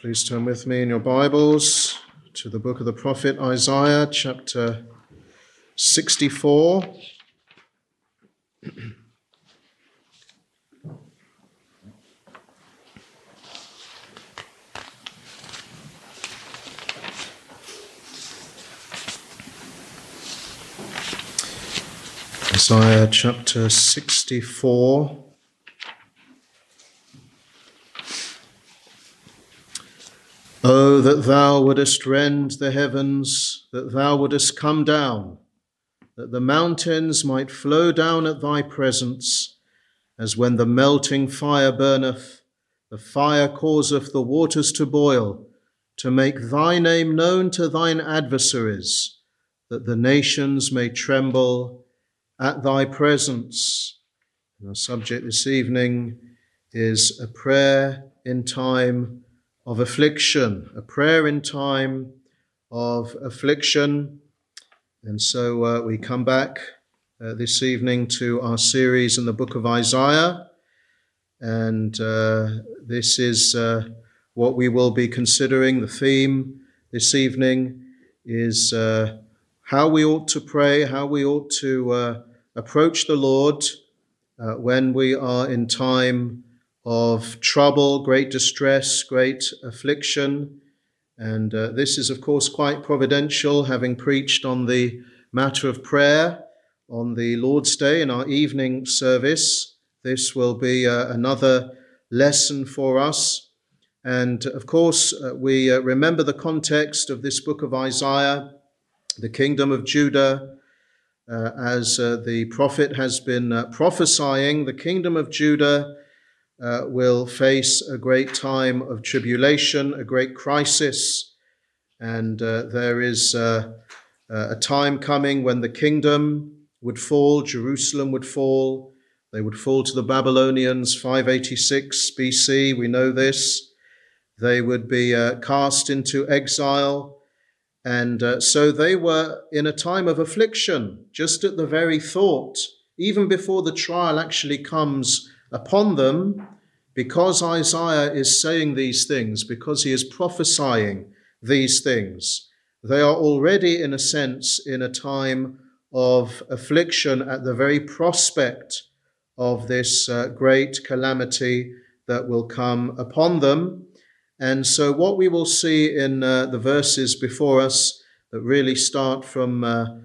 Please turn with me in your Bibles to the book of the prophet Isaiah, chapter 64. Isaiah chapter 64. Oh, that thou wouldest rend the heavens, that thou wouldest come down, that the mountains might flow down at thy presence, as when the melting fire burneth, the fire causeth the waters to boil, to make thy name known to thine adversaries, that the nations may tremble at thy presence. And our subject this evening is a prayer in time of affliction, a prayer in time of affliction. And so we come back this evening to our series in the book of Isaiah. And this is what we will be considering. The theme this evening is how we ought to pray, how we ought to approach the Lord when we are in time of trouble, great distress, great affliction. And this is, of course, quite providential, having preached on the matter of prayer on the Lord's Day in our evening service. This will be another lesson for us. And, of course, we remember the context of this book of Isaiah, the kingdom of Judah. As the prophet has been prophesying, the kingdom of Judah will face a great time of tribulation, a great crisis. And there is a time coming when the kingdom would fall, Jerusalem would fall. They would fall to the Babylonians, 586 BC, we know this. They would be cast into exile. And so they were in a time of affliction, just at the very thought, even before the trial actually comes upon them, because Isaiah is saying these things, because he is prophesying these things. They are already, in a sense, in a time of affliction at the very prospect of this great calamity that will come upon them. And so what we will see in the verses before us that really start from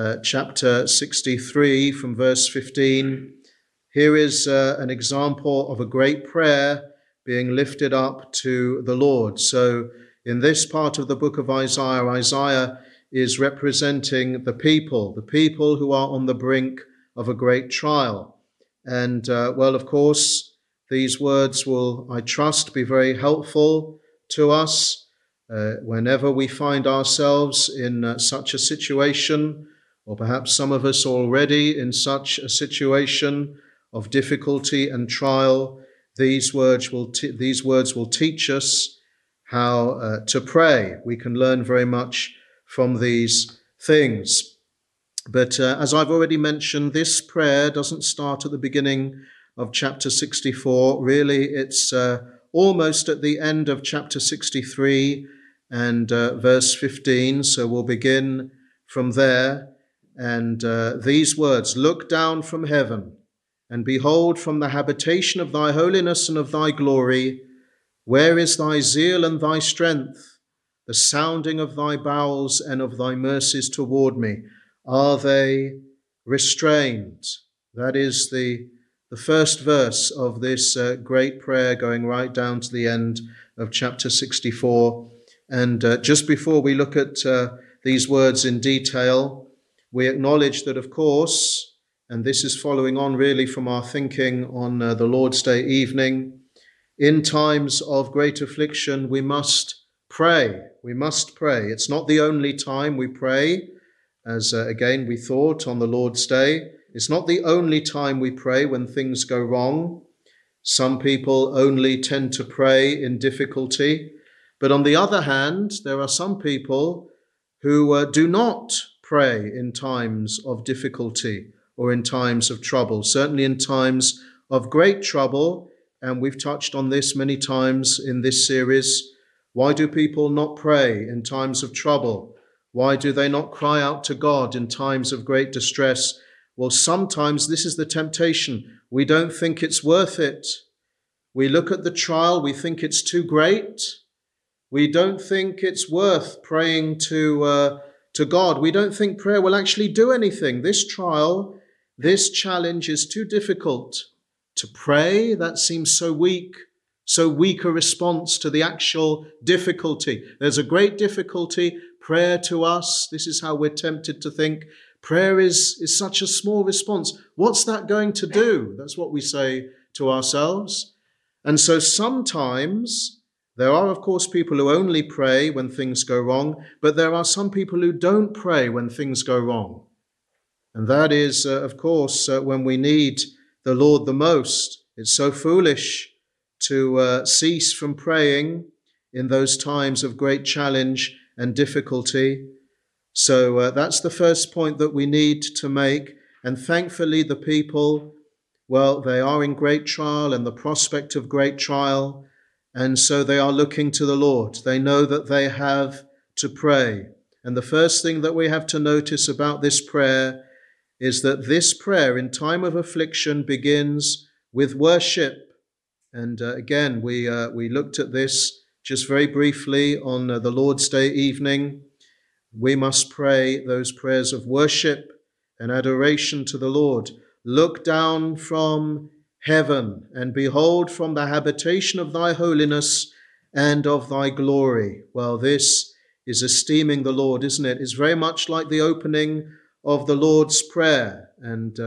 chapter 63, from verse 15, here is an example of a great prayer being lifted up to the Lord. So in this part of the book of Isaiah, Isaiah is representing the people who are on the brink of a great trial. And well, of course, these words will, I trust, be very helpful to us whenever we find ourselves in such a situation, or perhaps some of us already in such a situation of difficulty and trial. These words will teach us how to pray. We can learn very much from these things. But as I've already mentioned, this prayer doesn't start at the beginning of chapter 64. Really, it's almost at the end of chapter 63 and verse 15. So we'll begin from there. And these words, "Look down from heaven, and behold from the habitation of thy holiness and of thy glory, where is thy zeal and thy strength? The sounding of thy bowels and of thy mercies toward me, are they restrained?" That is the first verse of this great prayer, going right down to the end of chapter 64. And just before we look at these words in detail, we acknowledge that, of course, and this is following on really from our thinking on the Lord's Day evening, in times of great affliction, we must pray. We must pray. It's not the only time we pray, as again we thought on the Lord's Day. It's not the only time we pray when things go wrong. Some people only tend to pray in difficulty. But on the other hand, there are some people who do not pray in times of difficulty or in times of trouble, certainly in times of great trouble. And we've touched on this many times in this series. Why do people not pray in times of trouble? Why do they not cry out to God in times of great distress? Well, sometimes this is the temptation. We don't think it's worth it. We look at the trial, we think it's too great. We don't think it's worth praying to God. We don't think prayer will actually do anything. This trial, this challenge is too difficult to pray. That seems so weak a response to the actual difficulty. There's a great difficulty. Prayer to us, this is how we're tempted to think. Prayer is such a small response. What's that going to do? That's what we say to ourselves. And so sometimes there are, of course, people who only pray when things go wrong, but there are some people who don't pray when things go wrong. And that is, of course, when we need the Lord the most. It's so foolish to cease from praying in those times of great challenge and difficulty. So that's the first point that we need to make. And thankfully, the people, well, they are in great trial and the prospect of great trial. And so they are looking to the Lord. They know that they have to pray. And the first thing that we have to notice about this prayer is that this prayer in time of affliction begins with worship. And again, we looked at this just very briefly on the Lord's Day evening. We must pray those prayers of worship and adoration to the Lord. Look down from heaven and behold from the habitation of thy holiness and of thy glory. Well, this is esteeming the Lord, isn't it? It's very much like the opening of the Lord's Prayer. And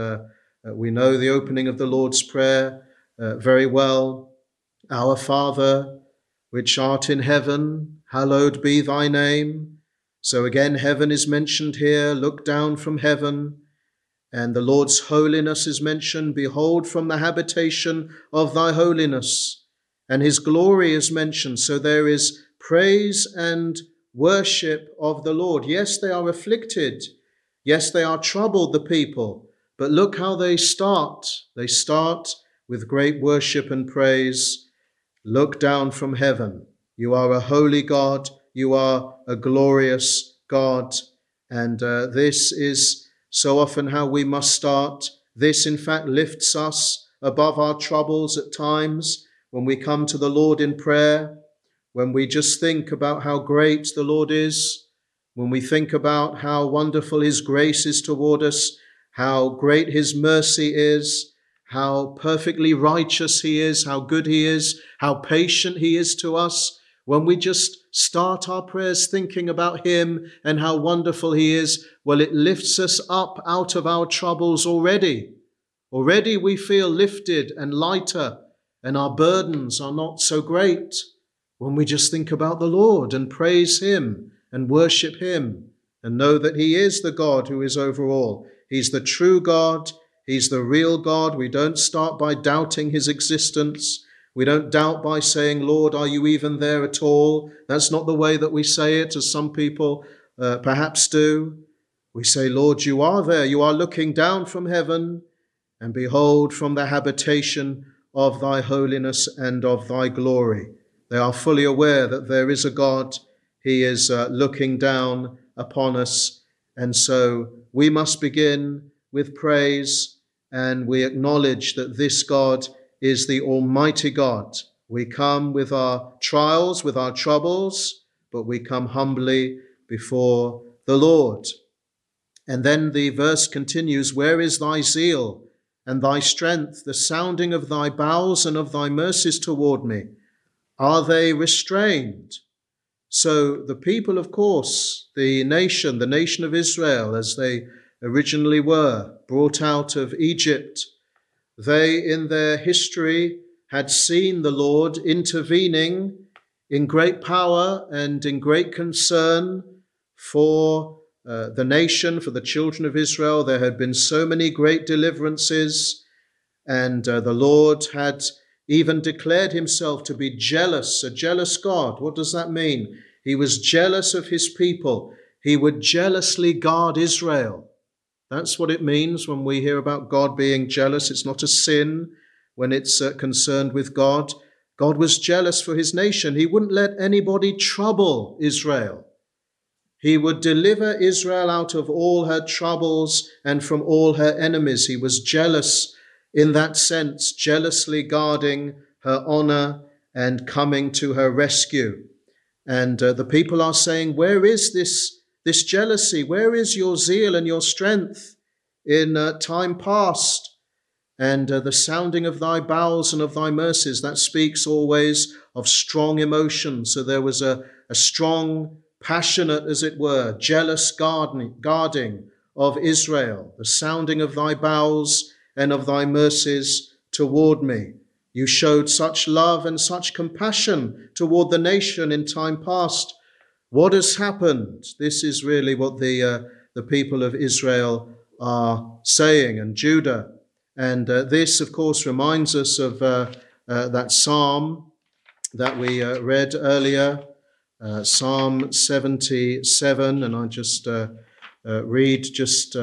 we know the opening of the Lord's Prayer very well. Our Father, which art in heaven, hallowed be thy name. So again, heaven is mentioned here. Look down from heaven. And the Lord's holiness is mentioned. Behold from the habitation of thy holiness. And his glory is mentioned. So there is praise and worship of the Lord. Yes, they are afflicted. Yes, they are troubled, the people. But look how they start. They start with great worship and praise. Look down from heaven. You are a holy God. You are a glorious God. And this is so often how we must start. This, in fact, lifts us above our troubles at times when we come to the Lord in prayer, when we just think about how great the Lord is, when we think about how wonderful his grace is toward us, how great his mercy is, how perfectly righteous he is, how good he is, how patient he is to us. When we just start our prayers thinking about him and how wonderful he is, well, it lifts us up out of our troubles already. Already we feel lifted and lighter, and our burdens are not so great when we just think about the Lord and praise him and worship him and know that he is the God who is over all. He's the true God. He's the real God. We don't start by doubting his existence. We don't doubt by saying, Lord, are you even there at all? That's not the way that we say it, as some people perhaps do. We say, Lord, you are there. You are looking down from heaven, and behold, from the habitation of thy holiness and of thy glory. They are fully aware that there is a God. He is looking down upon us. And so we must begin with praise, and we acknowledge that this God is the Almighty God. We come with our trials, with our troubles, but we come humbly before the Lord. And then the verse continues, where is thy zeal and thy strength, the sounding of thy bowels and of thy mercies toward me? Are they restrained? So the people, of course, the nation of Israel, as they originally were, brought out of Egypt, they, in their history, had seen the Lord intervening in great power and in great concern for the nation, for the children of Israel. There had been so many great deliverances, and the Lord had even declared himself to be jealous, a jealous God. What does that mean? He was jealous of his people. He would jealously guard Israel. That's what it means when we hear about God being jealous. It's not a sin when it's concerned with God. God was jealous for his nation. He wouldn't let anybody trouble Israel. He would deliver Israel out of all her troubles and from all her enemies. He was jealous in that sense, jealously guarding her honor and coming to her rescue. And the people are saying, where is this jealousy? Where is your zeal and your strength in time past? And the sounding of thy bowels and of thy mercies, that speaks always of strong emotion. So there was a strong, passionate, as it were, jealous guarding of Israel, the sounding of thy bowels and of thy mercies toward me. You showed such love and such compassion toward the nation in time past. What has happened? This is really what the people of Israel are saying, and Judah. And this, of course, reminds us of that psalm that we read earlier, Psalm 77. And I just read just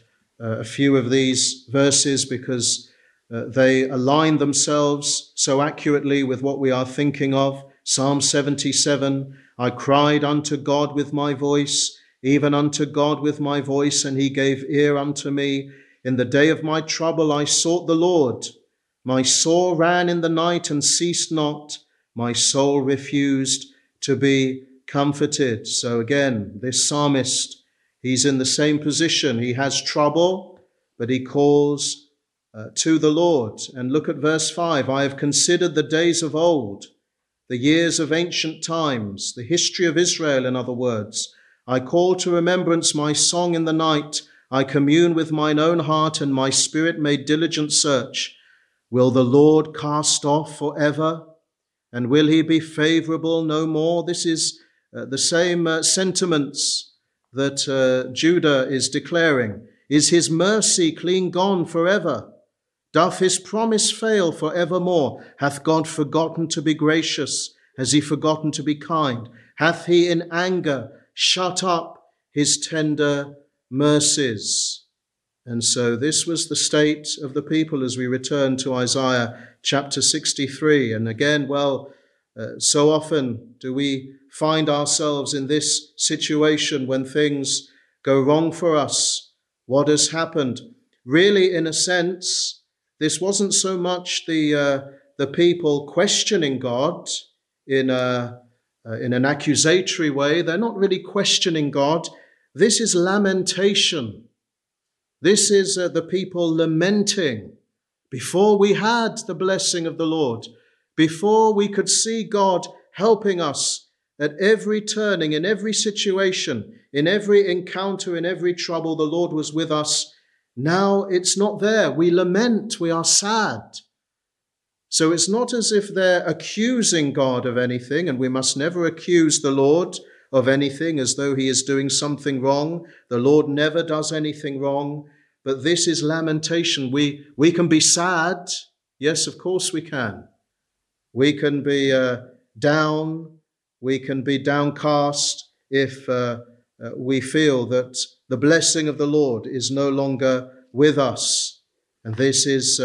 a few of these verses because they align themselves so accurately with what we are thinking of. Psalm 77, I cried unto God with my voice, even unto God with my voice, and he gave ear unto me. In the day of my trouble I sought the Lord. My soul ran in the night and ceased not. My soul refused to be comforted. So again, this psalmist, he's in the same position. He has trouble, but he calls to the Lord. And look at verse 5. I have considered the days of old, the years of ancient times, the history of Israel, in other words. I call to remembrance my song in the night. I commune with mine own heart, and my spirit made diligent search. Will the Lord cast off forever? And will he be favorable no more? This is the same sentiments that Judah is declaring. Is his mercy clean gone forever? Doth his promise fail forevermore? Hath God forgotten to be gracious? Has he forgotten to be kind? Hath he in anger shut up his tender mercies? And so this was the state of the people as we return to Isaiah chapter 63. And again, so often do we find ourselves in this situation when things go wrong for us. What has happened? Really, in a sense, this wasn't so much the people questioning God in an accusatory way. They're not really questioning God. This is lamentation. This is the people lamenting. Before we had the blessing of the Lord, before we could see God helping us at every turning, in every situation, in every encounter, in every trouble, the Lord was with us. Now it's not there. We lament, we are sad. So it's not as if they're accusing God of anything, and we must never accuse the Lord of anything as though he is doing something wrong. The Lord never does anything wrong, but this is lamentation. We can be sad. Yes, of course we can. We can be down. We can be downcast if we feel that the blessing of the Lord is no longer with us. And this is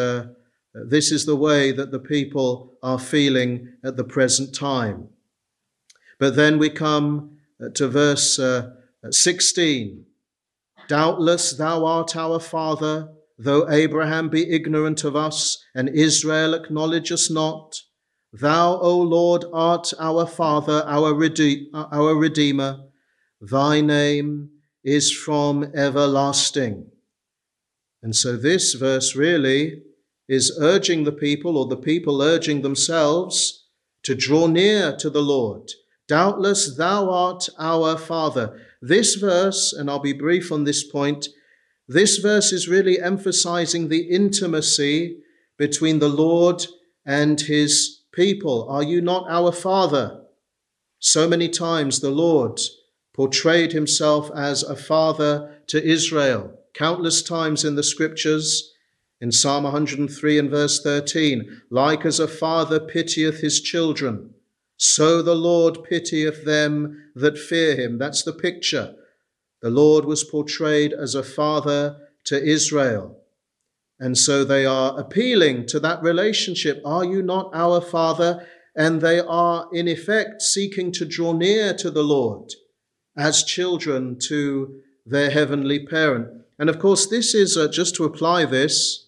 the way that the people are feeling at the present time. But then we come to verse 16. Doubtless thou art our father, though Abraham be ignorant of us, and Israel acknowledge us not. Thou, O Lord, art our Father, our Redeemer. Thy name is from everlasting. And so this verse really is urging the people, or the people urging themselves, to draw near to the Lord. Doubtless thou art our Father. This verse, and I'll be brief on this point, this verse is really emphasizing the intimacy between the Lord and his people. Are you not our Father? So many times the Lord portrayed himself as a father to Israel. Countless times in the scriptures, in Psalm 103 and verse 13, like as a father pitieth his children, so the Lord pitieth them that fear him. That's the picture. The Lord was portrayed as a father to Israel. And so they are appealing to that relationship. Are you not our Father? and they are in effect seeking to draw near to the Lord as children to their heavenly parent. And of course, this is, just to apply this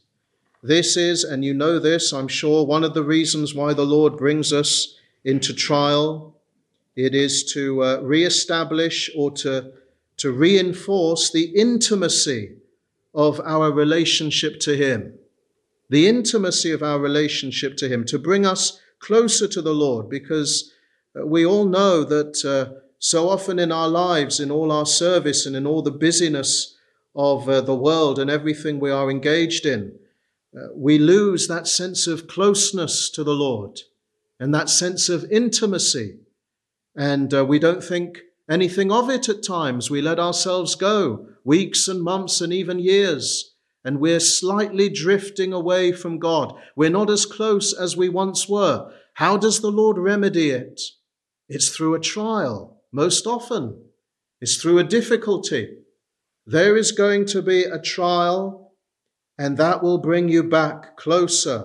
is, and you know this, I'm sure, one of the reasons why the Lord brings us into trial. It is to re-establish or to reinforce the intimacy of our relationship to him. The intimacy of our relationship to him, to bring us closer to the Lord, because we all know that so often in our lives, in all our service and in all the busyness of the world and everything we are engaged in, we lose that sense of closeness to the Lord and that sense of intimacy. And we don't think anything of it at times. We let ourselves go, weeks and months and even years, and we're slightly drifting away from God. We're not as close as we once were. How does the Lord remedy it? It's through a trial, most often. It's through a difficulty. There is going to be a trial, and that will bring you back closer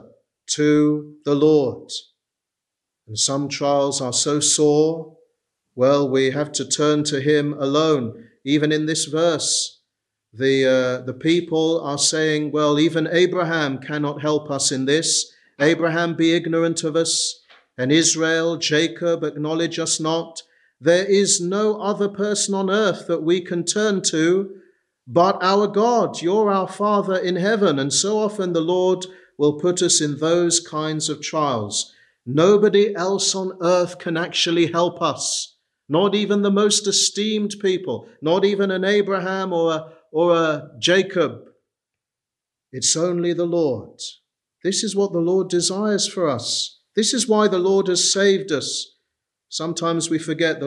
to the Lord. And some trials are so sore, well, we have to turn to him alone. Even in this verse, the people are saying, well, even Abraham cannot help us in this. Abraham be ignorant of us, and Israel, Jacob, acknowledge us not. There is no other person on earth that we can turn to but our God. You're our Father in heaven. And so often the Lord will put us in those kinds of trials. Nobody else on earth can actually help us. Not even the most esteemed people, not even an Abraham or a Jacob. It's only the Lord. This is what the Lord desires for us. This is why the Lord has saved us. Sometimes we forget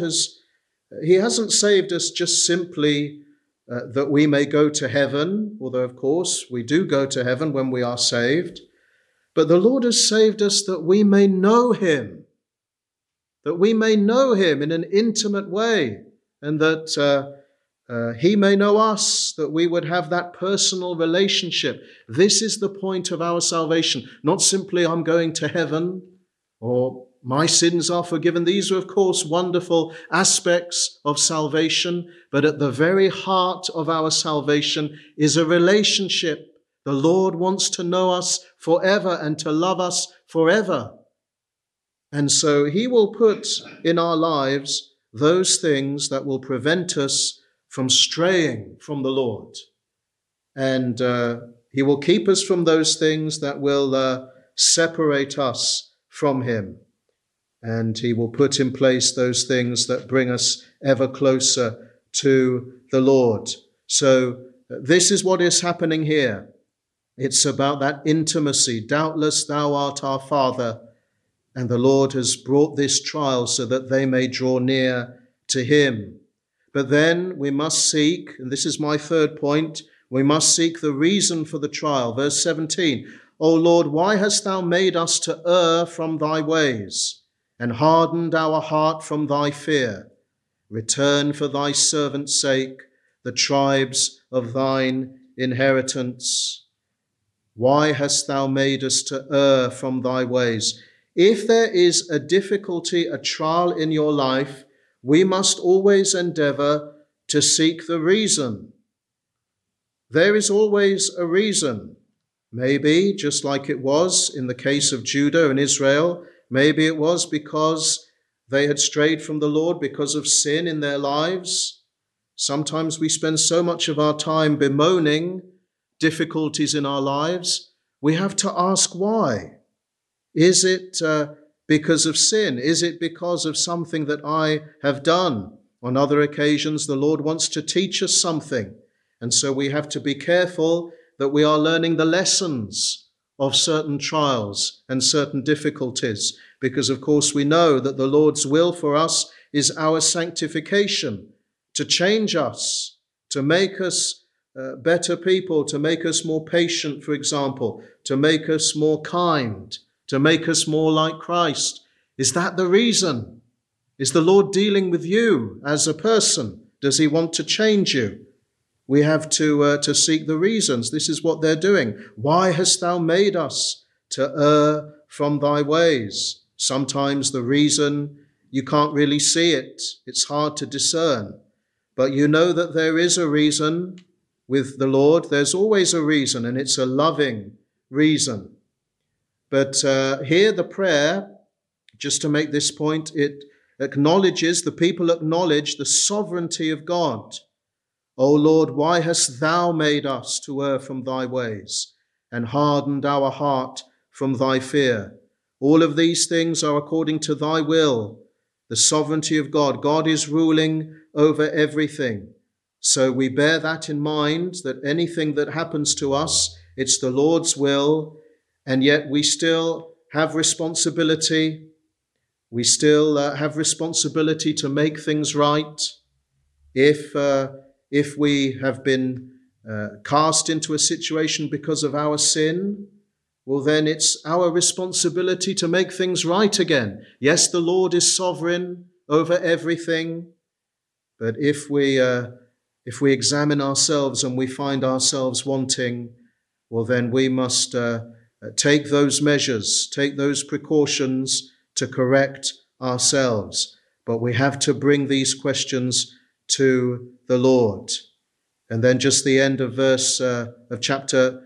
he hasn't saved us just simply that we may go to heaven, although of course we do go to heaven when we are saved. But the Lord has saved us that we may know him, in an intimate way, and that he may know us, that we would have that personal relationship. This is the point of our salvation, not simply I'm going to heaven or my sins are forgiven. These are, of course, wonderful aspects of salvation, but at the very heart of our salvation is a relationship. The Lord wants to know us forever and to love us forever. And so he will put in our lives those things that will prevent us from straying from the Lord. And he will keep us from those things that will separate us from him. And he will put in place those things that bring us ever closer to the Lord. So this is what is happening here. It's about that intimacy. Doubtless thou art our Father, and the Lord has brought this trial so that they may draw near to him. But then we must seek, and this is my third point, we must seek the reason for the trial. Verse 17, O Lord, why hast thou made us to err from thy ways, and hardened our heart from thy fear? Return for thy servant's sake the tribes of thine inheritance. Why hast thou made us to err from thy ways? If there is a difficulty, a trial in your life, we must always endeavor to seek the reason. There is always a reason. Maybe, just like it was in the case of Judah and Israel, maybe it was because they had strayed from the Lord because of sin in their lives. Sometimes we spend so much of our time bemoaning difficulties in our lives. We have to ask why. Is it because of sin? Is it because of something that I have done? On other occasions, the Lord wants to teach us something. And so we have to be careful that we are learning the lessons of certain trials and certain difficulties, because of course we know that the Lord's will for us is our sanctification, to change us, to make us better people, to make us more patient, for example, to make us more kind, to make us more like Christ. Is that the reason? Is the Lord dealing with you as a person? Does he want to change you? We have to seek the reasons. This is what they're doing. Why hast thou made us to err from thy ways? Sometimes the reason, you can't really see it. It's hard to discern. But you know that there is a reason with the Lord. There's always a reason, and it's a loving reason. But here the prayer, just to make this point, it acknowledges, the people acknowledge the sovereignty of God. O Lord, why hast thou made us to err from thy ways and hardened our heart from thy fear? All of these things are according to thy will, the sovereignty of God. God is ruling over everything. So we bear that in mind, that anything that happens to us, it's the Lord's will, and yet we still have responsibility. We still have responsibility to make things right. If we have been cast into a situation because of our sin, well, then it's our responsibility to make things right again. Yes, the Lord is sovereign over everything, but if we examine ourselves and we find ourselves wanting, well, then we must take those measures, take those precautions to correct ourselves. But we have to bring these questions to the Lord. And then just the end of verse of chapter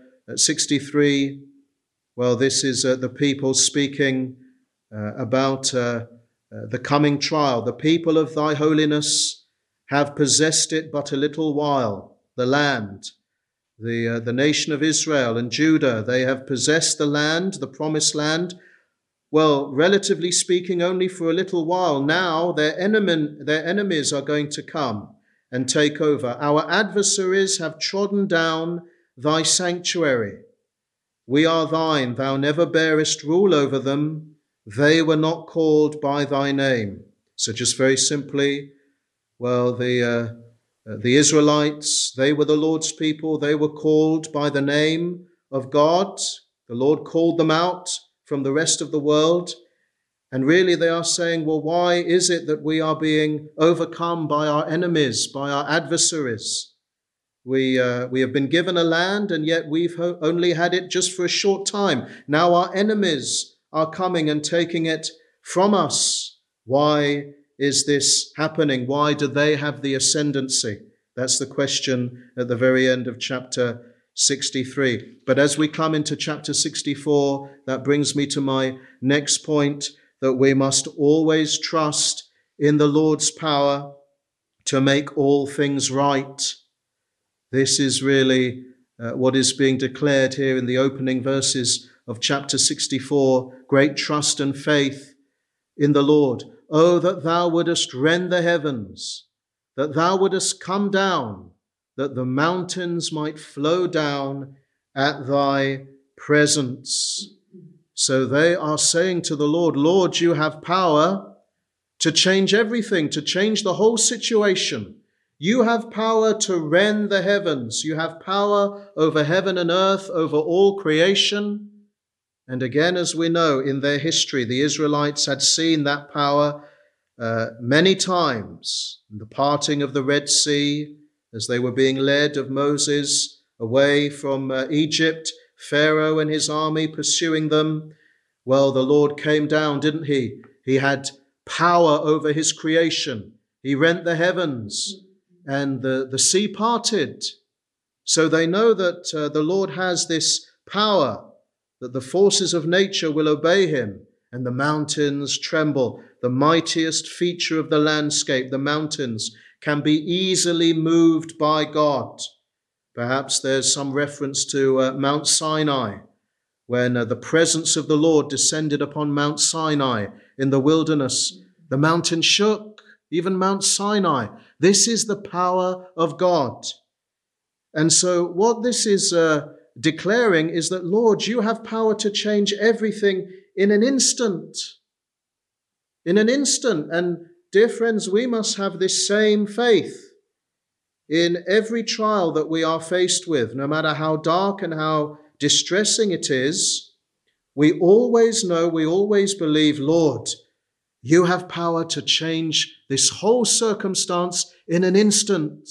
63. Well, this is the people speaking about the coming trial. The people of thy holiness have possessed it but a little while, the land. The nation of Israel and Judah, they have possessed the land, the promised land. Well, relatively speaking, only for a little while. Now their enemies are going to come and take over. Our adversaries have trodden down thy sanctuary. We are thine, thou never bearest rule over them. They were not called by thy name. So just very simply, well, the Israelites, they were the Lord's people. They were called by the name of God. The Lord called them out from the rest of the world. And really they are saying, well, why is it that we are being overcome by our enemies, by our adversaries? We have been given a land, and yet we've only had it just for a short time. Now our enemies are coming and taking it from us. Why is this happening? Why do they have the ascendancy? That's the question at the very end of chapter 63. But as we come into chapter 64, that brings me to my next point, that we must always trust in the Lord's power to make all things right. This is really what is being declared here in the opening verses of chapter 64. Great trust and faith in the Lord. Oh, that thou wouldest rend the heavens, that thou wouldest come down, that the mountains might flow down at thy presence. So they are saying to the Lord, Lord, you have power to change everything, to change the whole situation. You have power to rend the heavens. You have power over heaven and earth, over all creation. And again, as we know in their history, the Israelites had seen that power many times. In the parting of the Red Sea, as they were being led of Moses away from Egypt, Pharaoh and his army pursuing them. Well, the Lord came down, didn't he? He had power over his creation. He rent the heavens, and the sea parted. So they know that the Lord has this power, that the forces of nature will obey him, and the mountains tremble. The mightiest feature of the landscape, the mountains, can be easily moved by God. Perhaps there's some reference to Mount Sinai, when the presence of the Lord descended upon Mount Sinai in the wilderness. The mountain shook, even Mount Sinai. This is the power of God. And so what this is declaring is that, Lord, you have power to change everything in an instant. In an instant. And dear friends, we must have this same faith in every trial that we are faced with, no matter how dark and how distressing it is. We always know, we always believe, Lord, you have power to change this whole circumstance in an instant.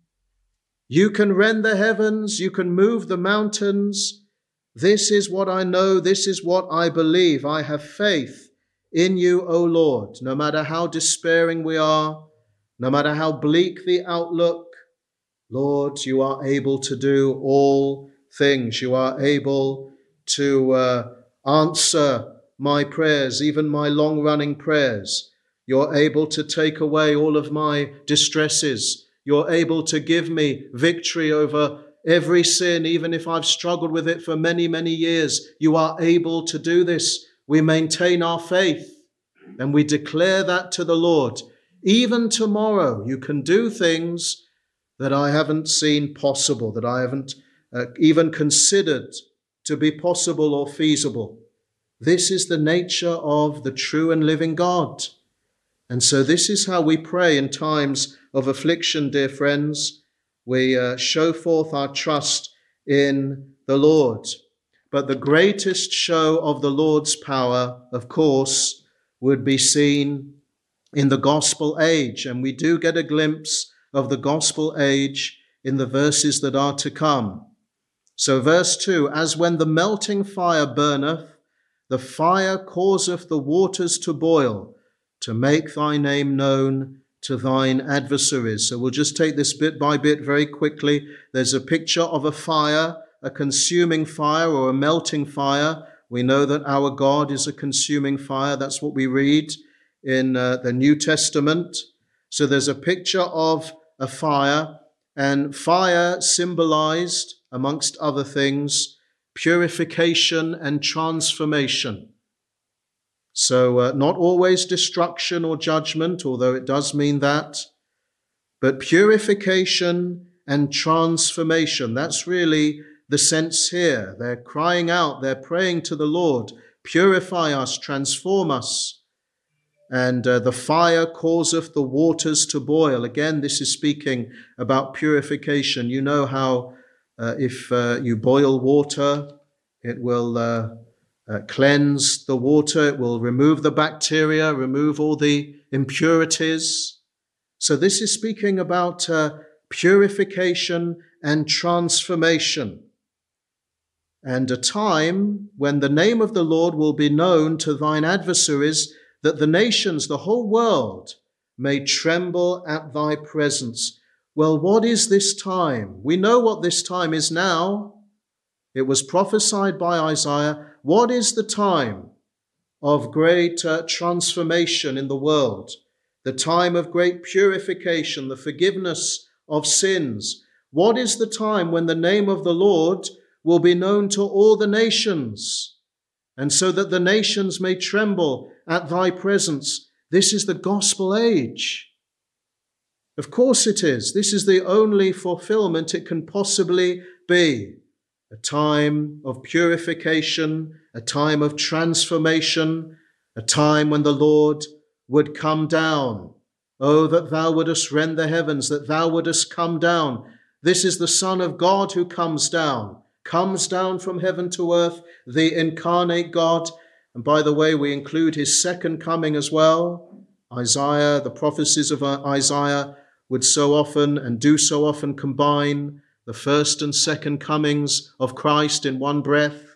You can rend the heavens, you can move the mountains. This is what I know, this is what I believe. I have faith in you, O Lord. No matter how despairing we are, no matter how bleak the outlook, Lord, you are able to do all things. You are able to answer my prayers, even my long-running prayers. You're able to take away all of my distresses. You're able to give me victory over every sin, even if I've struggled with it for many, many years. You are able to do this. We maintain our faith and we declare that to the Lord. Even tomorrow, you can do things that I haven't seen possible, that I haven't even considered to be possible or feasible. This is the nature of the true and living God. And so this is how we pray in times of affliction, dear friends. We show forth our trust in the Lord. But the greatest show of the Lord's power, of course, would be seen in the gospel age. And we do get a glimpse of the gospel age in the verses that are to come. So verse 2, as when the melting fire burneth, the fire causeth the waters to boil, to make thy name known to thine adversaries. So we'll just take this bit by bit very quickly. There's a picture of a fire, a consuming fire or a melting fire. We know that our God is a consuming fire. That's what we read in the New Testament. So there's a picture of a fire, and fire symbolized, amongst other things, purification and transformation. So not always destruction or judgment, although it does mean that, but purification and transformation. That's really the sense here. They're crying out, they're praying to the Lord, purify us, transform us. And the fire causeth the waters to boil. Again, this is speaking about purification. You know how if you boil water, it will cleanse the water, it will remove the bacteria, remove all the impurities. So this is speaking about purification and transformation, and a time when the name of the Lord will be known to thine adversaries, that the nations, the whole world, may tremble at thy presence. Well, what is this time? We know what this time is now. It was prophesied by Isaiah. What is the time of great transformation in the world? The time of great purification, the forgiveness of sins. What is the time when the name of the Lord will be known to all the nations, and so that the nations may tremble at thy presence? This is the gospel age. Of course it is. This is the only fulfillment it can possibly be. A time of purification, a time of transformation, a time when the Lord would come down. Oh, that thou wouldest rend the heavens, that thou wouldest come down. This is the Son of God who comes down from heaven to earth, the incarnate God. And by the way, we include his second coming as well. Isaiah, the prophecies of Isaiah would so often and do so often combine the first and second comings of Christ in one breath.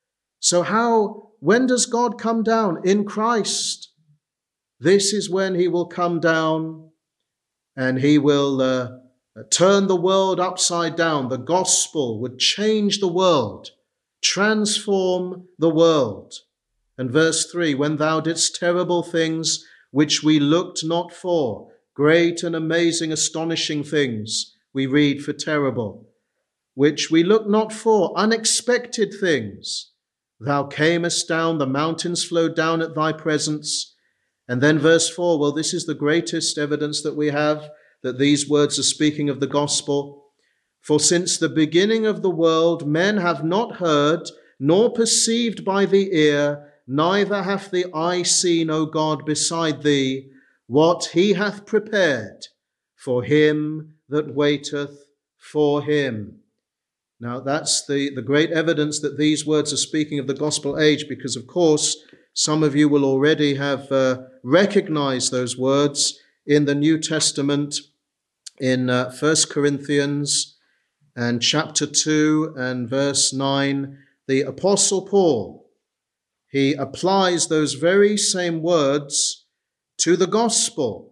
So when does God come down? In Christ. This is when he will come down, and he will turn the world upside down. The gospel would change the world, transform the world. And verse 3, when thou didst terrible things which we looked not for, great and amazing, astonishing things, we read for terrible, which we look not for, unexpected things. Thou camest down, the mountains flowed down at thy presence. And then verse 4, well, this is the greatest evidence that we have that these words are speaking of the gospel. For since the beginning of the world, men have not heard, nor perceived by the ear, neither hath the eye seen, O God, beside thee, what he hath prepared for him that waiteth for him. Now that's the great evidence that these words are speaking of the gospel age, because of course some of you will already have recognized those words in the New Testament, in 1 Corinthians and chapter 2 and verse 9. The Apostle Paul, he applies those very same words to the gospel.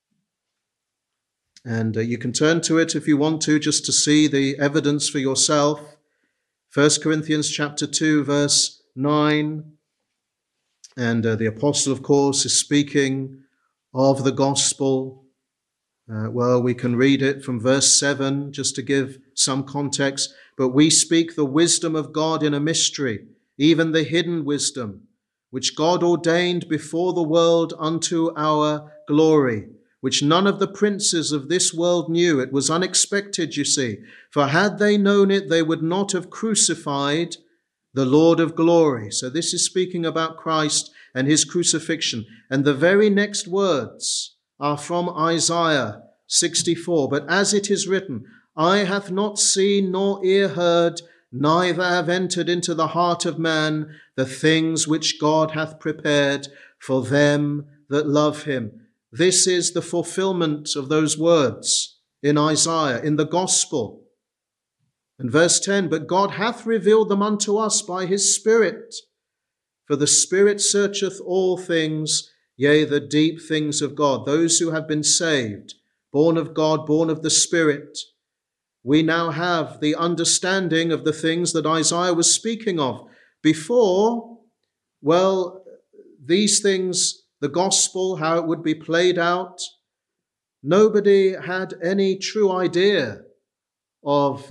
And you can turn to it if you want to, just to see the evidence for yourself. 1 Corinthians chapter 2, verse 9. And the apostle, of course, is speaking of the gospel. Well, we can read it from verse 7, just to give some context. But we speak the wisdom of God in a mystery, even the hidden wisdom, which God ordained before the world unto our glory, which none of the princes of this world knew. It was unexpected, you see. For had they known it, they would not have crucified the Lord of glory. So this is speaking about Christ and his crucifixion. And the very next words are from Isaiah 64. But as it is written, eye hath not seen nor ear heard, neither have entered into the heart of man the things which God hath prepared for them that love him. This is the fulfillment of those words in Isaiah, in the gospel. And verse 10, but God hath revealed them unto us by his Spirit. For the Spirit searcheth all things, yea, the deep things of God. Those who have been saved, born of God, born of the Spirit, we now have the understanding of the things that Isaiah was speaking of. Before, well, these things, the gospel, how it would be played out, nobody had any true idea of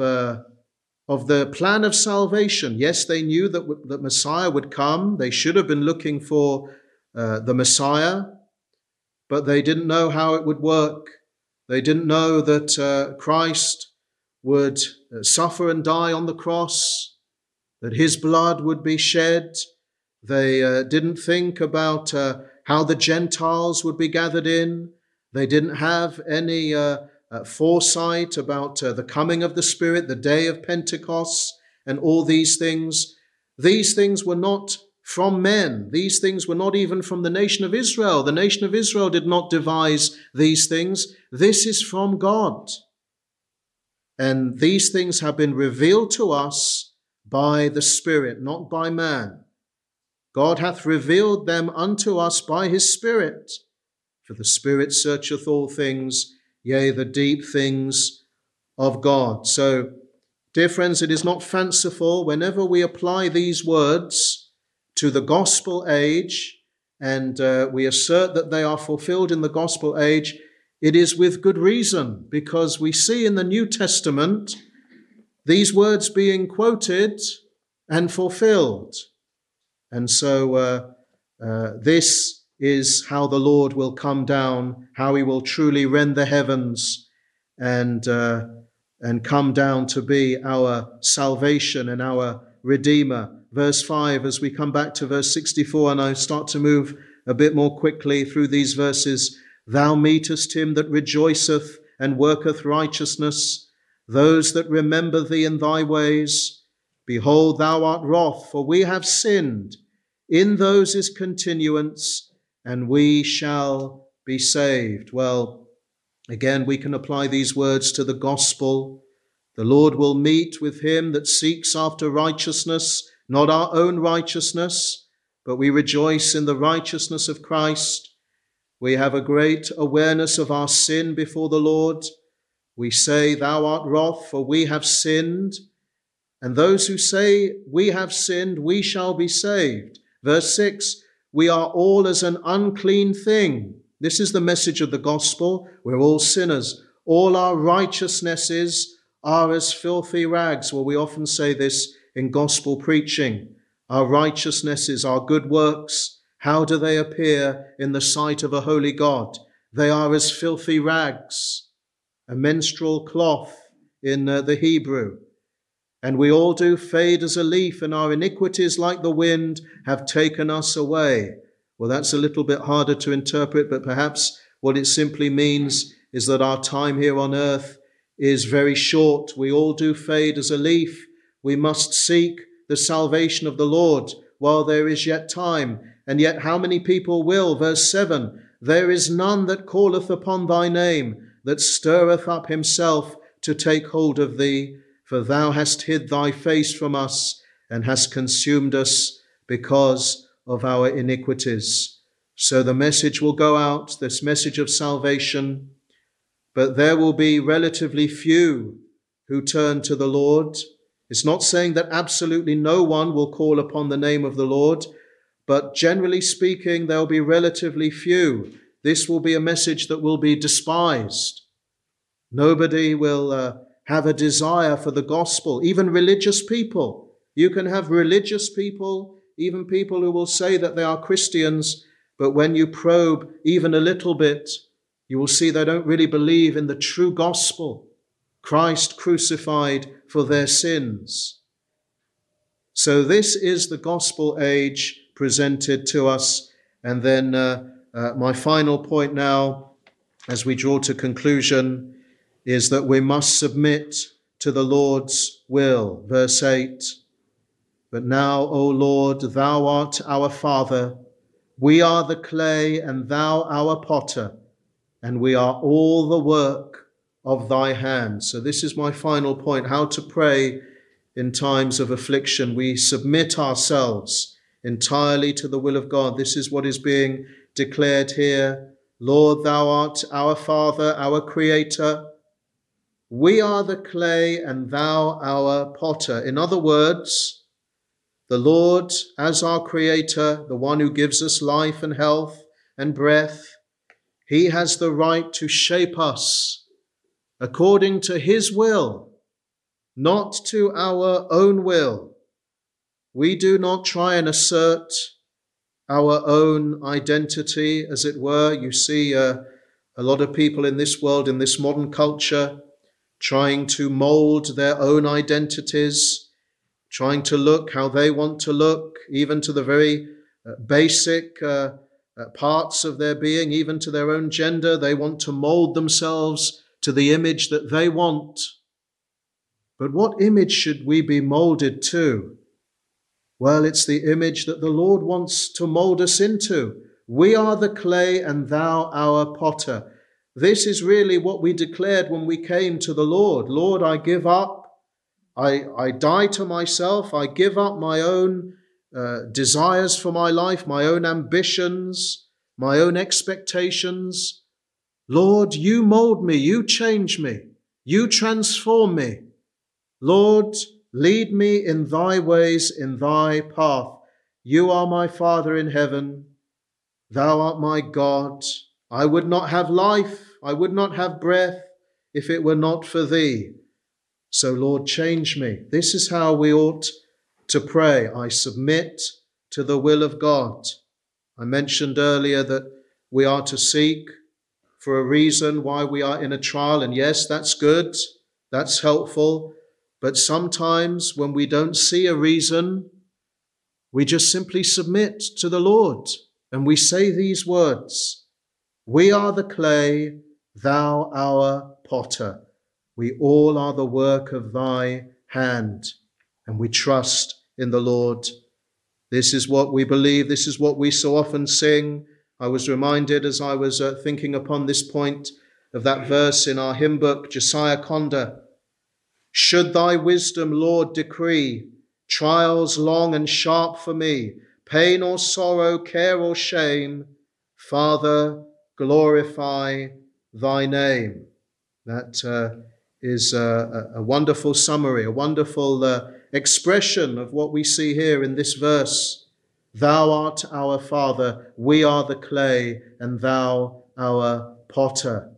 the plan of salvation. Yes, they knew that Messiah would come. They should have been looking for the Messiah, but they didn't know how it would work. They didn't know that Christ would suffer and die on the cross, that his blood would be shed. They didn't think about how the Gentiles would be gathered in. They didn't have any foresight about the coming of the Spirit, the day of Pentecost, and all these things. These things were not from men. These things were not even from the nation of Israel. The nation of Israel did not devise these things. This is from God. And these things have been revealed to us by the Spirit, not by man. God hath revealed them unto us by his Spirit. For the Spirit searcheth all things, yea, the deep things of God. So, dear friends, it is not fanciful. Whenever we apply these words to the gospel age, and we assert that they are fulfilled in the gospel age, it is with good reason, because we see in the New Testament these words being quoted and fulfilled. And so this is how the Lord will come down, how he will truly rend the heavens and come down to be our salvation and our Redeemer. Verse 5, as we come back to verse 64, and I start to move a bit more quickly through these verses, thou meetest him that rejoiceth and worketh righteousness, those that remember thee in thy ways. Behold, thou art wroth, for we have sinned. In those is continuance, and we shall be saved. Well, again, we can apply these words to the gospel. The Lord will meet with him that seeks after righteousness, not our own righteousness, but we rejoice in the righteousness of Christ. We have a great awareness of our sin before the Lord. We say, thou art wroth, for we have sinned. And those who say we have sinned, we shall be saved. Verse 6, we are all as an unclean thing. This is the message of the gospel. We're all sinners. All our righteousnesses are as filthy rags. Well, we often say this in gospel preaching. Our righteousnesses, our good works, how do they appear in the sight of a holy God? They are as filthy rags, a menstrual cloth in the Hebrew. And we all do fade as a leaf, and our iniquities like the wind have taken us away. Well, that's a little bit harder to interpret, but perhaps what it simply means is that our time here on earth is very short. We all do fade as a leaf. We must seek the salvation of the Lord while there is yet time. And yet how many people will? Verse 7, there is none that calleth upon thy name, that stirreth up himself to take hold of thee. For thou hast hid thy face from us, and hast consumed us because of our iniquities. So the message will go out, this message of salvation, but there will be relatively few who turn to the Lord. It's not saying that absolutely no one will call upon the name of the Lord, but generally speaking, there will be relatively few. This will be a message that will be despised. Nobody will have a desire for the gospel, even religious people. You can have religious people, even people who will say that they are Christians, but when you probe even a little bit, you will see they don't really believe in the true gospel, Christ crucified for their sins. So this is the gospel age presented to us. And then my final point now, as we draw to conclusion, is that we must submit to the Lord's will. Verse 8, "But now, O Lord, thou art our Father. We are the clay and thou our potter, and we are all the work of thy hand." So this is my final point, how to pray in times of affliction. We submit ourselves entirely to the will of God. This is what is being declared here. Lord, thou art our Father, our Creator. We are the clay and thou our potter. In other words, the Lord, as our Creator, the one who gives us life and health and breath, he has the right to shape us according to his will, not to our own will. We do not try and assert our own identity, as it were. You see a lot of people in this world, in this modern culture, trying to mold their own identities, trying to look how they want to look, even to the very basic parts of their being, even to their own gender. They want to mold themselves to the image that they want. But what image should we be molded to? Well, it's the image that the Lord wants to mold us into. We are the clay and thou our potter. This is really what we declared when we came to the Lord. Lord, I give up. I die to myself. I give up my own desires for my life, my own ambitions, my own expectations. Lord, you mold me, you change me, you transform me. Lord, lead me in thy ways, in thy path. You are my Father in heaven. Thou art my God. I would not have life, I would not have breath if it were not for thee. So, Lord, change me. This is how we ought to pray. I submit to the will of God. I mentioned earlier that we are to seek for a reason why we are in a trial. And yes, that's good. That's helpful. But sometimes when we don't see a reason, we just simply submit to the Lord. And we say these words, we are the clay, thou our potter. We all are the work of thy hand. And we trust in the Lord. This is what we believe. This is what we so often sing. I was reminded as I was thinking upon this point of that verse in our hymn book, Josiah Conda. Should thy wisdom, Lord, decree trials long and sharp for me, pain or sorrow, care or shame, Father, glorify thy name. That is a wonderful summary, a wonderful expression of what we see here in this verse. Thou art our Father, we are the clay, and thou our potter.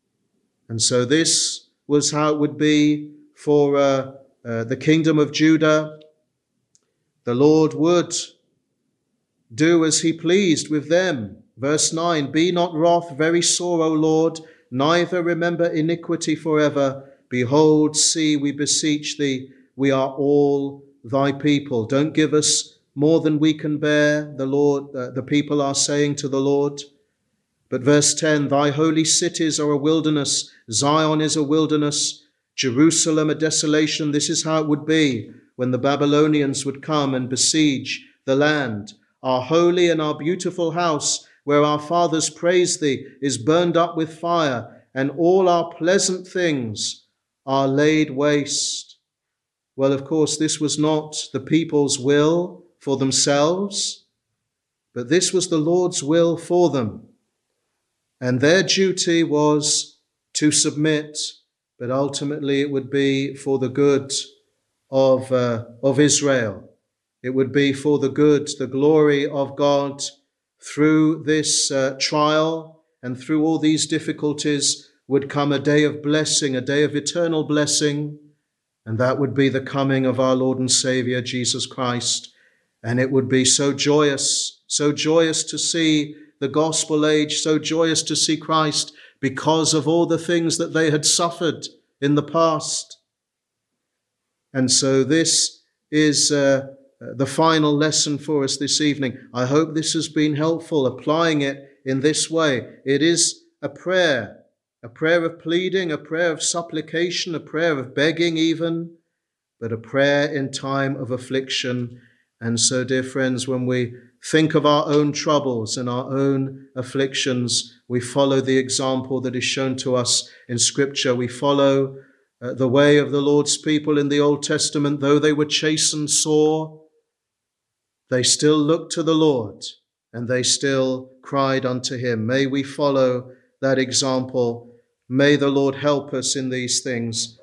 And so this was how it would be for the kingdom of Judah. The Lord would do as he pleased with them. Verse 9, be not wroth, very sore, O Lord, neither remember iniquity forever. Behold, see, we beseech thee, we are all thy people. Don't give us more than we can bear, the Lord, the people are saying to the Lord. But verse 10, thy holy cities are a wilderness, Zion is a wilderness, Jerusalem a desolation. This is how it would be when the Babylonians would come and besiege the land. Our holy and our beautiful house, where our fathers praised thee, is burned up with fire, and all our pleasant things are laid waste. Well, of course, this was not the people's will for themselves. but this was the Lord's will for them. And their duty was to submit, but ultimately it would be for the good of Israel. It would be for the good, the glory of God. Through this trial and through all these difficulties would come a day of blessing, a day of eternal blessing, and that would be the coming of our Lord and Savior, Jesus Christ. And it would be so joyous to see the gospel age, so joyous to see Christ because of all the things that they had suffered in the past. And so this is the final lesson for us this evening. I hope this has been helpful, applying it in this way. It is a prayer of pleading, a prayer of supplication, a prayer of begging even, but a prayer in time of affliction. And so, dear friends, when we think of our own troubles and our own afflictions, we follow the example that is shown to us in Scripture. We follow the way of the Lord's people in the Old Testament. Though they were chastened sore, they still looked to the Lord and they still cried unto him. May we follow that example. May the Lord help us in these things.